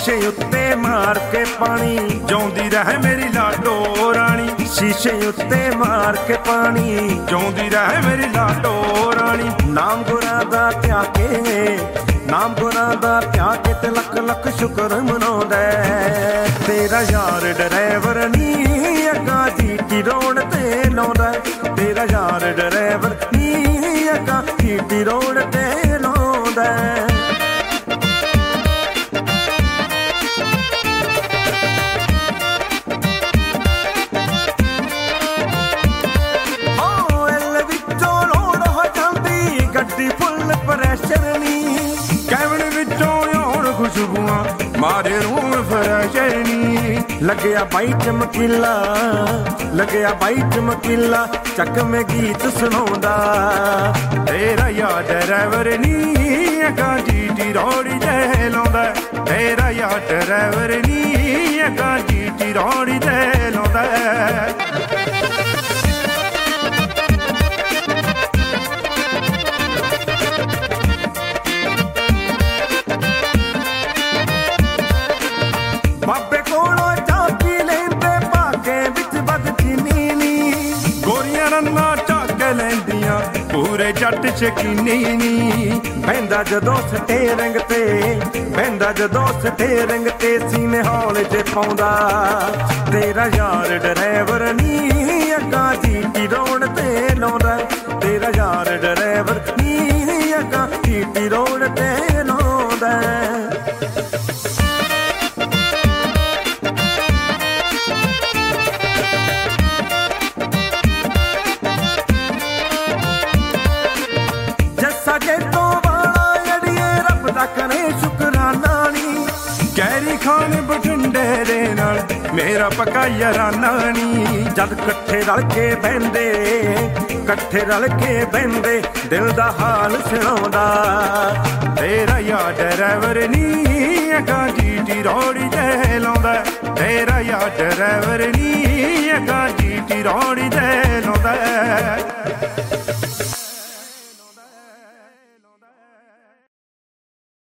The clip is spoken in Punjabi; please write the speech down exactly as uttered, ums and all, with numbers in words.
ਸ਼ੀਸ਼ੇ ਉੱਤੇ ਮਾਰ ਕੇ ਪਾਣੀ ਜਿਉਂਦੀ ਰਹਿ ਮੇਰੀ ਲਾਡੋ ਰਾਣੀ। ਸ਼ੀਸ਼ੇ ਉੱਤੇ ਮਾਰ ਕੇ ਪਾਣੀ ਜਿਉਂਦੀ ਰਹਿ ਮੇਰੀ ਲਾਡੋ ਰਾਣੀ। ਨਾਮ ਗੁਰਾਂ ਦਾ ਧਿਆ ਕੇ ਨਾਮ ਗੁਰਾਂ ਦਾ ਧਿਆ ਕੇ ਤੇ ਲੱਖ ਲੱਖ ਸ਼ੁਕਰ ਮਨਾਉਂਦਾ। ਤੇਰਾ ਯਾਰ ਡਰਾਈਵਰ ਨੀ ਅੱਗਾ ਜੀਟੀ ਰੋਡ ਤੇ ਲਾਉਂਦਾ। ਤੇਰਾ ਯਾਰ ਡਰਾਈਵਰ ਨੀ ਅੱਗਾ ਜੀਟੀ ਰੋਡ ਤੇ ਲਾਉਂਦਾ। ਗੱਡੀ ਫੁੱਲ ਪ੍ਰੈਸ਼ਰ ਨੀ ਕੈਬਨ ਵਿੱਚੋਂ ਆਉਣ ਖੁਸ਼ਬੂਆਂ ਮਾਰੇ ਰੂਹ ਫਰੈਸ਼ਰ ਨੀ। ਲੱਗਿਆ ਬਾਈ ਚਮਕੀਲਾ ਲੱਗਿਆ ਬਾਈ ਚਮਕੀਲਾ ਚੱਕਵੇਂ ਗੀਤ ਸੁਣਾਉਂਦਾ। ਤੇਰਾ ਯਾਰ ਡਰਾਈਵਰ ਨੀ ਅੱਗਾ ਜੀਟੀ ਰੋੜੀ ਤੇ ਲਾਉਂਦਾ। ਤੇਰਾ ਯਾਰ ਡਰਾਈਵਰ ਨੀ ਅੱਗਾ ਜੀਟੀ ਰੋੜੀ ਤੇ ਲਾਉਂਦਾ। ਬਾਬੇ ਕੋਲੋਂ ਚਾਹ ਪੀ ਲੈਂਦੇ ਭਾਗੇ ਵਿੱਚ ਬਦਚੀਨੀ ਨੀ। ਗੋਰੀਆਂ ਰੰਨਾਂ ਝੱਕ ਲੈਂਦੀਆਂ ਪੂਰੇ ਜੱਟ ਸ਼ਕੀਨੀ ਨੀ। ਬਹਿੰਦਾ ਜਦੋਂ ਸਟੇਰਿੰਗ ਤੇ ਬਹਿੰਦਾ ਜਦੋਂ ਸਟੇਰਿੰਗ ਤੇ ਸੀਨੇ ਹੌਲ ਚ ਪਾਉਂਦਾ। ਤੇਰਾ ਯਾਰ ਡਰਾਈਵਰ ਨੀ ਅੱਗਾ ਜੀਟੀ ਰੋਡ ਤੇ ਲਾਉਂਦਾ। ਤੇਰਾ ਯਾਰ ਡਰਾਈਵਰ ਨੀ ਅੱਗਾ ਜੀਟੀ ਰੋਡ ਤੇ ਲਾਉਂਦਾ। ਸਾਡੇ ਤੋਂ ਵਾਲਾ ਅੜੀਏ ਰੱਬ ਦਾ ਕਰੇ ਸ਼ੁਕਰਾਨਾ ਨੀ। ਗੈਰੀ ਖਾਨ ਬਠਿੰਡੇ ਦੇ ਨਾਲ ਮੇਰਾ ਪੱਕਾ ਯਾਰਾਨਾ ਨੀ। ਜਦ ਇਕੱਠੇ ਰਲ ਕੇ ਬਹਿੰਦੇ ਇਕੱਠੇ ਰਲ ਕੇ ਬਹਿੰਦੇ ਦਿਲ ਦਾ ਹਾਲ ਸੁਣਾਉਂਦਾ। ਤੇਰਾ ਯਾਰ ਡਰਾਈਵਰ ਨੀ ਅੱਗਾ ਜੀਟੀ ਰੋੜੀ ਤੇ ਲਾਉਂਦਾ। ਤੇਰਾ ਯਾਰ ਡਰਾਈਵਰ ਨੀ ਅੱਗਾ ਜੀਟੀ ਰੋੜੀ ਤੇ ਲਾਉਂਦਾ।